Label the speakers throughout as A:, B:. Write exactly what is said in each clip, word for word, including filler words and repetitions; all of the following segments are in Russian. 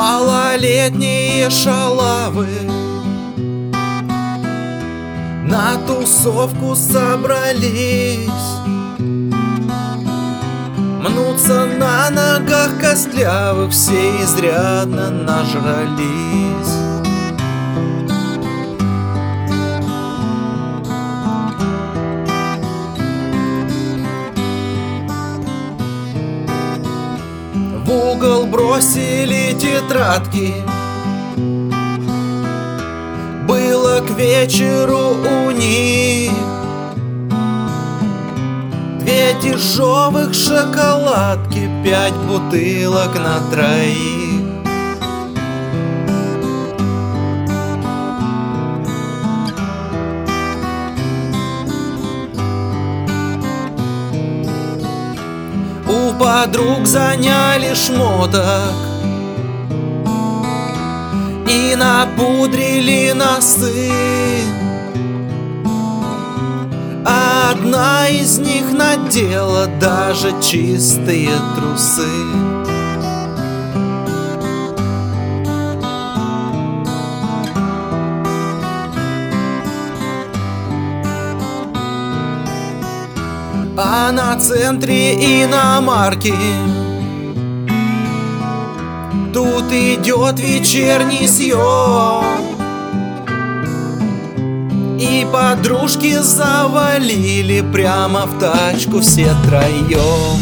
A: Малолетние шалавы на тусовку собрались, мнутся на ногах костлявых, все изрядно нажрались. В угол бросили тетрадки, было к вечеру у них две дешевых шоколадки, пять бутылок на троих. У подруг заняли шмоток и напудрили носы. Одна из них надела даже чистые трусы. А на центре иномарки тут идет вечерний съем, и подружки завалили прямо в тачку все троем.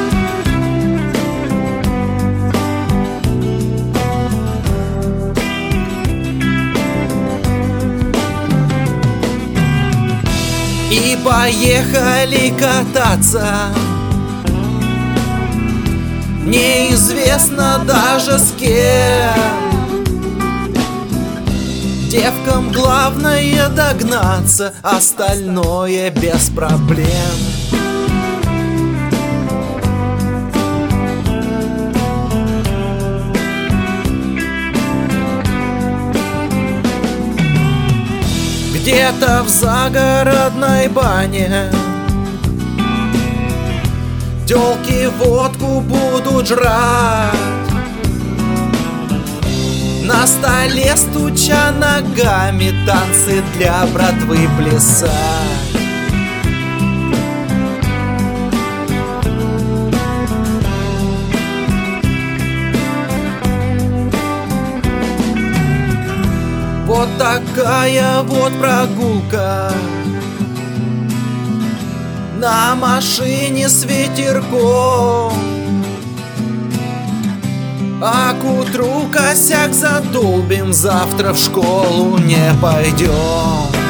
A: И поехали кататься, неизвестно даже с кем. Девкам главное догнаться, остальное без проблем. Где-то в загородной бане тёлки водку будут жрать, на столе стуча ногами танцы для братвы плясать. Вот такая вот прогулка на машине с ветерком, а к утру косяк задолбим, завтра в школу не пойдем.